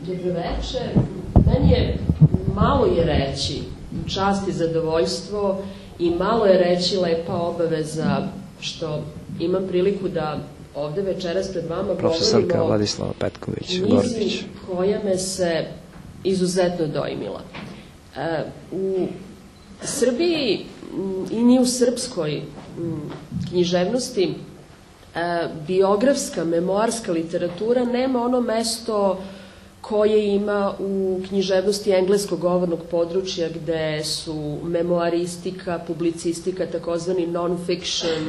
Dobroveče. Meni je malo je reći čast i zadovoljstvo i malo je reći lepa obaveza što imam priliku da ovde večeras pred vama profesorka Vladislava Petković-Gorbić, knjizi koja me se izuzetno dojmila. U Srbiji i ni u srpskoj književnosti biografska, memoarska literatura nema ono mesto koje ima u književnosti engleskog govornog područja gde su memoaristika, publicistika, takozvani non-fiction,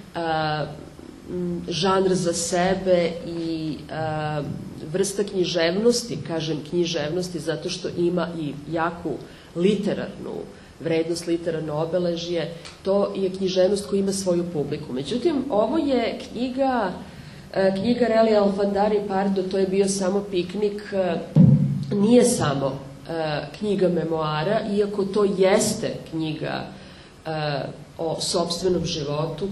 žanr za sebe i vrsta književnosti, kažem književnosti zato što ima i jaku literarnu vrednost, literarno obeležje, to je književnost koja ima svoju publiku. Međutim, ovo je knjiga Relija Alfandari Pardo, to je bio samo piknik, nije samo knjiga memoara, iako to jeste knjiga o sopstvenom životu,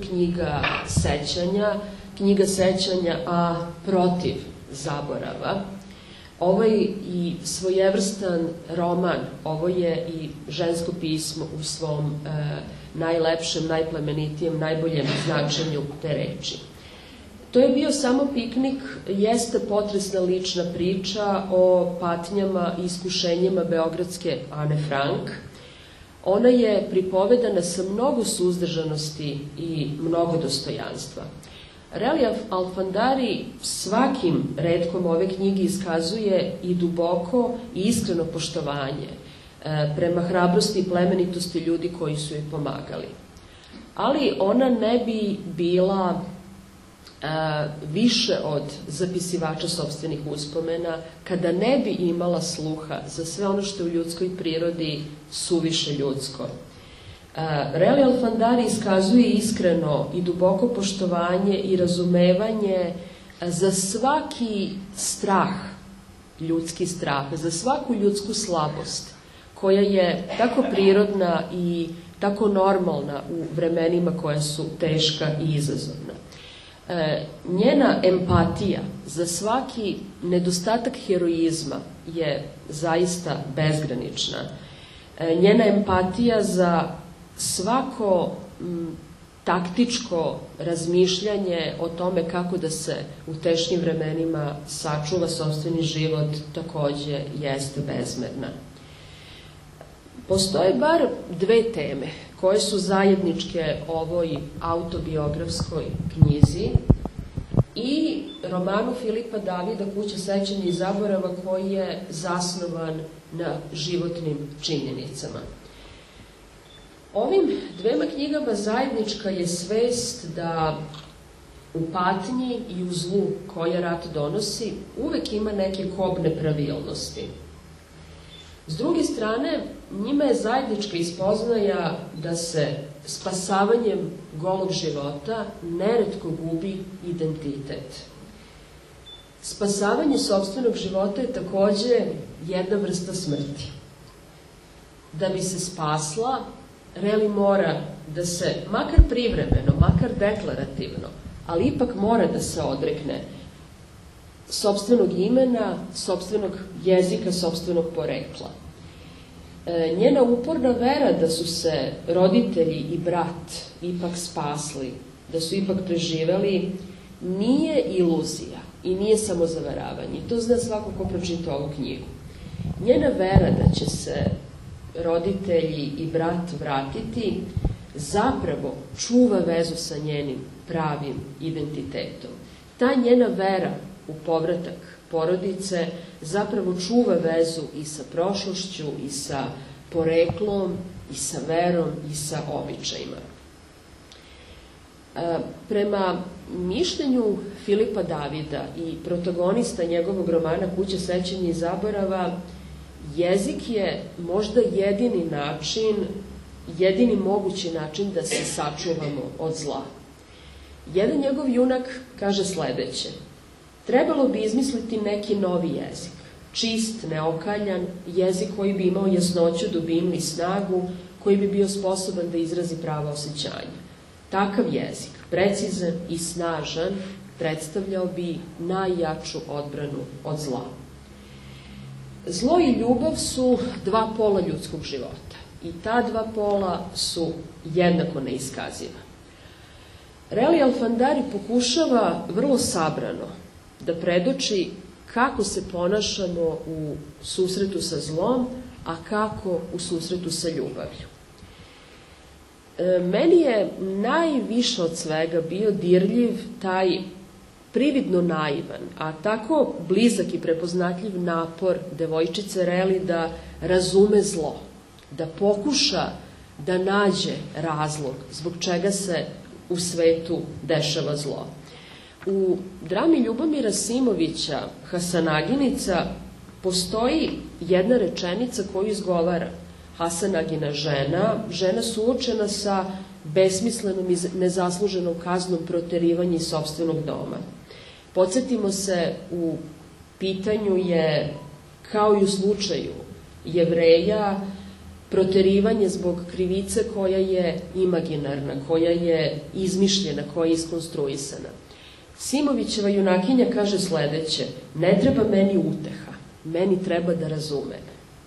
knjiga sećanja, a protiv zaborava. Ovo je i svojevrstan roman, ovo je i žensko pismo u svom najlepšem, najplemenitijem, najboljem značenju te reči. To je bio samo piknik, jeste potresna lična priča o patnjama i iskušenjima beogradske Ane Frank. Ona je pripovedana sa mnogo suzdržanosti i mnogo dostojanstva. Relija Alfandari svakim retkom ove knjige iskazuje i duboko i iskreno poštovanje prema hrabrosti i plemenitosti ljudi koji su joj pomagali. Ali ona ne bi bila više od zapisivača sopstvenih uspomena kada ne bi imala sluha za sve ono što je u ljudskoj prirodi suviše ljudsko. Relija Alfandari iskazuje iskreno i duboko poštovanje i razumevanje za svaki strah, ljudski strah, za svaku ljudsku slabost koja je tako prirodna i tako normalna u vremenima koja su teška i izazovna. Njena empatija za svaki nedostatak heroizma je zaista bezgranična. Njena empatija za svako taktičko razmišljanje o tome kako da se u teškim vremenima sačuva sopstveni život takođe jeste bezmerna. Postoje bar dve teme koje su zajedničke ovoj autobiografskoj knjizi i romanu Filipa Davida Kuća sećanja i zaborava koji je zasnovan na životnim činjenicama. Ovim dvema knjigama zajednička je svest da u patnji i u zlu koje rat donosi uvek ima neke kobne pravilnosti. S druge strane, njima je zajednička ispoznaja da se spasavanjem golog života neretko gubi identitet. Spasavanje sopstvenog života je takođe jedna vrsta smrti. Da bi se spasla, Reli mora da se, makar privremeno, makar deklarativno, ali ipak mora da se odrekne sopstvenog imena, sopstvenog jezika, sopstvenog porekla. Njena uporna vera da su se roditelji i brat ipak spasli, da su ipak preživeli, nije iluzija i nije samo zavaravanje. To zna svako ko pročita ovu knjigu. Njena vera da će se roditelji i brat vratiti zapravo čuva vezu sa njenim pravim identitetom. Ta njena vera u povratak porodice zapravo čuva vezu i sa prošlošću, i sa poreklom, i sa verom, i sa običajima. Prema mišljenju Filipa Davida i protagonista njegovog romana Kuća sećanja i zaborava, jezik je možda jedini mogući način da se sačuvamo od zla. Jedan njegov junak kaže sledeće: trebalo bi izmisliti neki novi jezik, čist, neokaljan, jezik koji bi imao jasnoću, dubinu i snagu, koji bi bio sposoban da izrazi prava osjećanja. Takav jezik, precizan i snažan, predstavljao bi najjaču odbranu od zla. Zlo i ljubav su dva pola ljudskog života i ta dva pola su jednako neiskaziva. Relija Alfandari pokušava vrlo sabrano da predoči kako se ponašamo u susretu sa zlom, a kako u susretu sa ljubavlju. Meni je najviše od svega bio dirljiv taj prividno naivan, a tako blizak i prepoznatljiv napor devojčice Reli da razume zlo, da pokuša da nađe razlog zbog čega se u svetu dešava zlo. U drami Ljubomira Simovića Hasanaginica postoji jedna rečenica koju izgovara Hasanagina žena suočena sa besmislenom i nezasluženom kaznom proterivanja iz sopstvenog doma. Podsjetimo se, u pitanju je, kao i u slučaju Jevreja, proterivanje zbog krivice koja je imaginarna, koja je izmišljena, koja je iskonstruisana. Simovićeva junakinja kaže sledeće: ne treba meni uteha, meni treba da razume.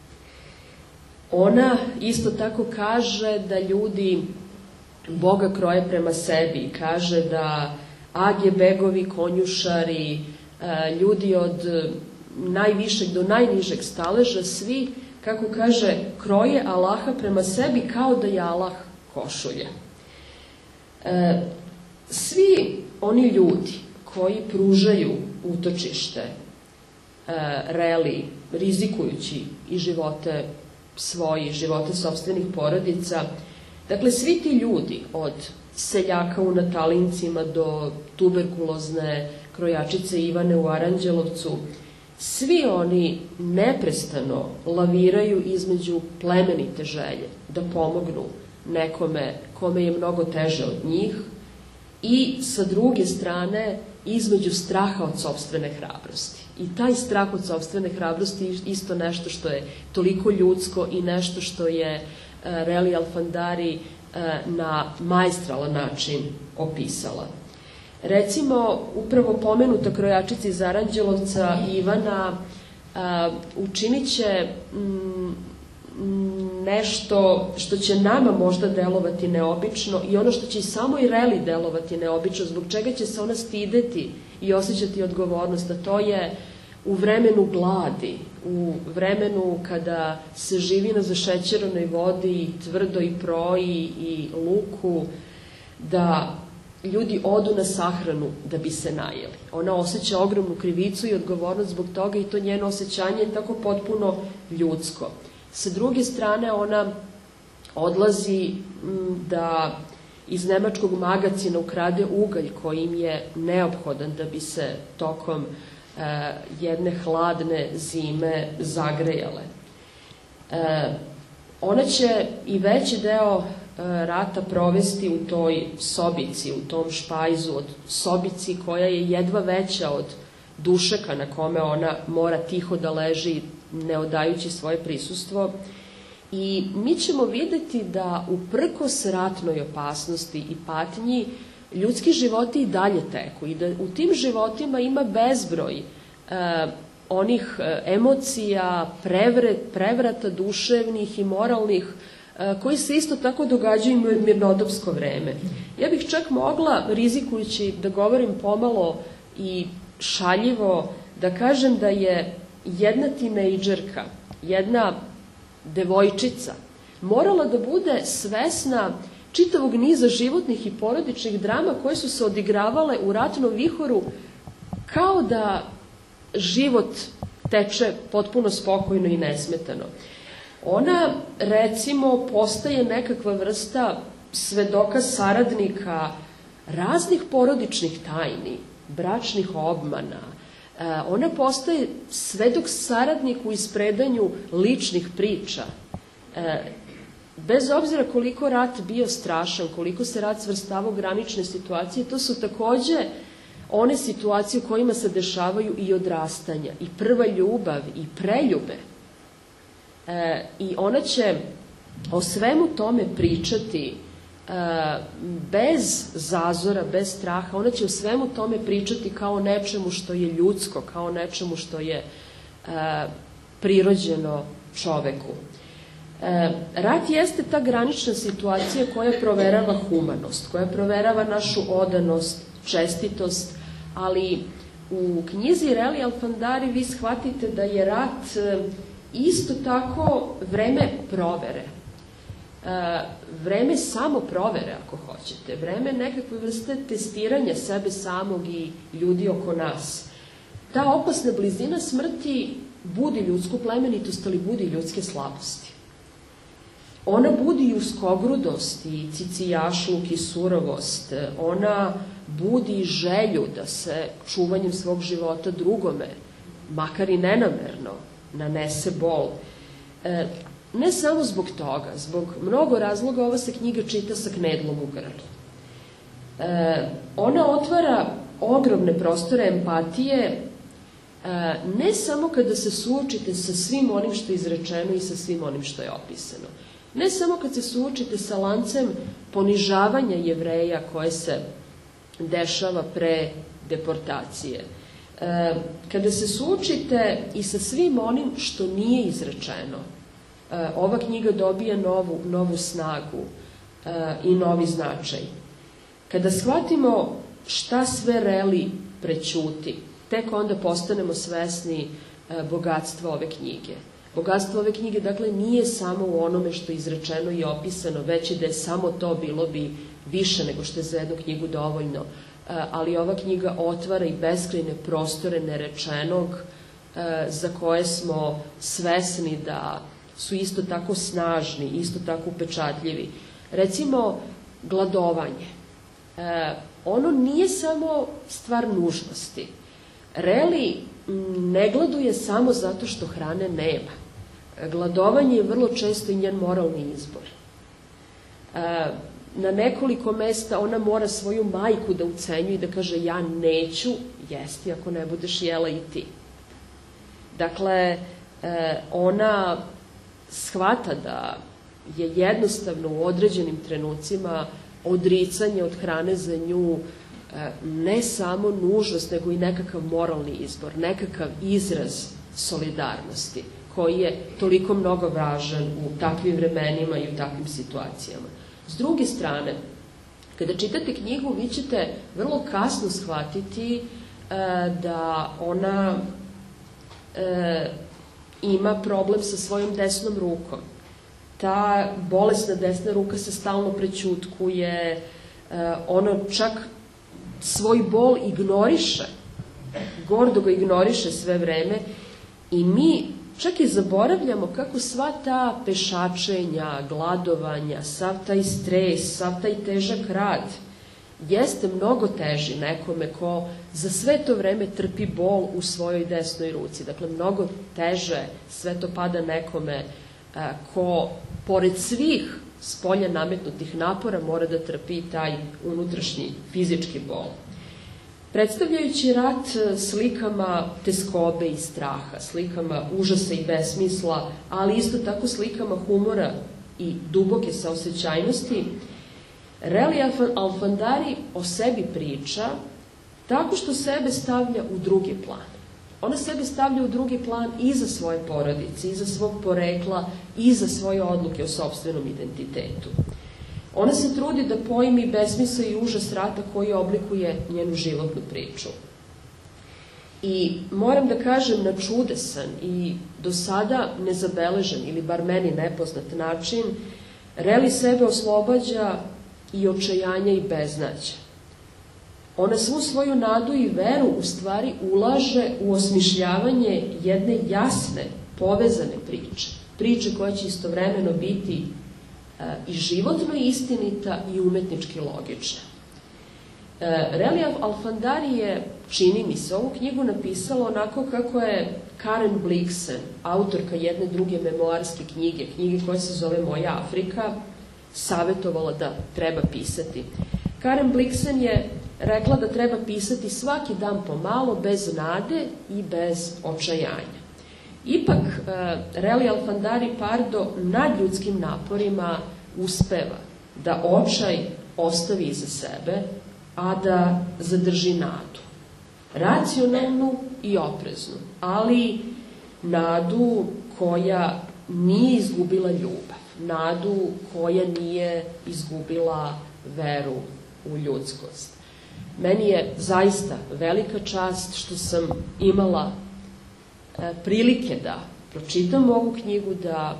Ona isto tako kaže da ljudi Boga kroje prema sebi, kaže da age begovi, konjušari, ljudi od najvišeg do najnižeg staleža, svi, kako kaže, kroje Allaha prema sebi kao da je Allah košulja. Svi oni ljudi koji pružaju utočište Reli, rizikujući i živote svoji, živote sopstvenih porodica, dakle, svi ti ljudi, od seljaka u Natalincima do tuberkulozne krojačice Ivane u Aranđelovcu, svi oni neprestano laviraju između plemenite želje da pomognu nekome kome je mnogo teže od njih i sa druge strane između straha od sopstvene hrabrosti. I taj strah od sopstvene hrabrosti je isto nešto što je toliko ljudsko i nešto što je Relija Alfandari na maestralan način opisala. Recimo, upravo pomenuta krojačica iz Aranđelovca Ivana učinit će nešto što će nama možda delovati neobično i ono što će i samoj Reli delovati neobično, zbog čega će se ona stideti i osjećati odgovornost, a to je u vremenu gladi, u vremenu kada se živi na zašećeranoj vodi i tvrdoj proji i luku, da ljudi odu na sahranu da bi se najeli. Ona osjeća ogromnu krivicu i odgovornost zbog toga i to njeno osjećanje je tako potpuno ljudsko. Sa druge strane, ona odlazi da iz nemačkog magacina ukrade ugalj koji im je neophodan da bi se tokom jedne hladne zime zagrejale. Ona će i veći deo rata provesti u toj sobici, u tom špajzu, od sobici koja je jedva veća od dušeka na kome ona mora tiho da leži, ne odajući svoje prisustvo. I mi ćemo videti da uprkos ratnoj opasnosti i patnji ljudski životi i dalje teku i da u tim životima ima bezbroj onih emocija, prevrata duševnih i moralnih koji se isto tako događaju u mirnodopsko vreme. Ja bih čak mogla, rizikujući da govorim pomalo i šaljivo, da kažem da je jedna tinejdžerka, jedna devojčica morala da bude svesna čitavog niza životnih i porodičnih drama koje su se odigravale u ratnom vihoru, kao da život teče potpuno spokojno i nesmetano. Ona, recimo, postaje nekakva vrsta svedoka saradnika raznih porodičnih tajni, bračnih obmana. Ona postaje svedok saradnik u ispredanju ličnih priča. Bez obzira koliko rat bio strašan, koliko se rat svrstavao u granične situacije, to su takođe one situacije u kojima se dešavaju i odrastanja, i prva ljubav, i preljube. I ona će o svemu tome pričati bez zazora, bez straha. Ona će o svemu tome pričati kao o nečemu što je ljudsko, kao o nečemu što je prirođeno čoveku. Rat jeste ta granična situacija koja proverava humanost, koja proverava našu odanost, čestitost, ali u knjizi Reli Alfandari vi shvatite da je rat isto tako vreme provere. Vreme samo provere, ako hoćete, vreme nekakve vrste testiranja sebe samog i ljudi oko nas. Ta opasna blizina smrti budi ljudsku plemenitost, ali budi ljudske slabosti. Ona budi i uskogrudost, i cicijašluk, i surovost. Ona budi želju da se čuvanjem svog života drugome, makar i nenamerno, nanese bol. Ne samo zbog toga, zbog mnogo razloga ova se knjiga čita sa knedlom u grlu. Ona otvara ogromne prostore empatije, ne samo kada se suočite sa svim onim što je izrečeno i sa svim onim što je opisano. Ne samo kad se suočite sa lancem ponižavanja Jevreja koje se dešava pre deportacije. Kada se suočite i sa svim onim što nije izrečeno, ova knjiga dobija novu snagu i novi značaj. Kada shvatimo šta sve Reli prećuti, tek onda postanemo svesni bogatstva ove knjige. Bogatstvo ove knjige, dakle, nije samo u onome što je izrečeno i opisano, već i da je samo to, bilo bi više nego što je za jednu knjigu dovoljno. Ali ova knjiga otvara i beskrajne prostore nerečenog za koje smo svesni da su isto tako snažni, isto tako upečatljivi. Recimo, gladovanje. Ono nije samo stvar nužnosti. Reli ne gladuje samo zato što hrane nema. Gladovanje je vrlo često i njen moralni izbor. Na nekoliko mesta ona mora svoju majku da ucenjuje i da kaže ja neću jesti ako ne budeš jela i ti. Dakle, ona shvata da je jednostavno u određenim trenucima odricanje od hrane za nju ne samo nužnost, nego i nekakav moralni izbor, nekakav izraz solidarnosti, koji je toliko mnogo važan u takvim vremenima i u takvim situacijama. S druge strane, kada čitate knjigu, vi ćete vrlo kasno shvatiti da ona ima problem sa svojom desnom rukom. Ta bolesna desna ruka se stalno prećutkuje, ona čak svoj bol ignoriše, gordo ga ignoriše sve vreme i mi čak i zaboravljamo kako sva ta pešačenja, gladovanja, sav taj stres, sav taj težak rad jeste mnogo teži nekome ko za sve to vreme trpi bol u svojoj desnoj ruci. Dakle, mnogo teže sve to pada nekome ko, pored svih spolja nametnutih napora, mora da trpi taj unutrašnji fizički bol. Predstavljajući rat slikama teskobe i straha, slikama užasa i besmisla, ali isto tako slikama humora i duboke saosećajnosti, Reli Alfandari o sebi priča tako što sebe stavlja u drugi plan. Ona sebe stavlja u drugi plan i za svoje porodice, i za svog porekla, i za svoje odluke o sopstvenom identitetu. Ona se trudi da pojmi besmisao i užas rata koji oblikuje njenu životnu priču. I moram da kažem, na čudesan i do sada nezabeležen, ili bar meni nepoznat način, Reli sebe oslobađa i očajanja i beznađa. Ona svu svoju nadu i veru u stvari ulaže u osmišljavanje jedne jasne, povezane priče. Priče koja će istovremeno biti i životno istinita i umetnički logična. Reli Alfandari je, čini mi se, ovu knjigu napisala onako kako je Karen Blixen, autorka jedne druge memoarske knjige koja se zove Moja Afrika, savjetovala da treba pisati. Karen Blixen je rekla da treba pisati svaki dan pomalo, bez nade i bez očajanja. Ipak, Reli Alfandari Pardo nadljudskim naporima uspeva da očaj ostavi iza sebe, a da zadrži nadu. Racionalnu i opreznu, ali nadu koja nije izgubila ljubav, nadu koja nije izgubila veru u ljudskost. Meni je zaista velika čast što sam imala prilike da pročitam ovu knjigu, da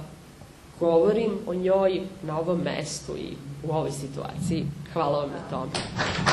govorim o njoj na ovom mestu i u ovoj situaciji. Hvala vam na tome.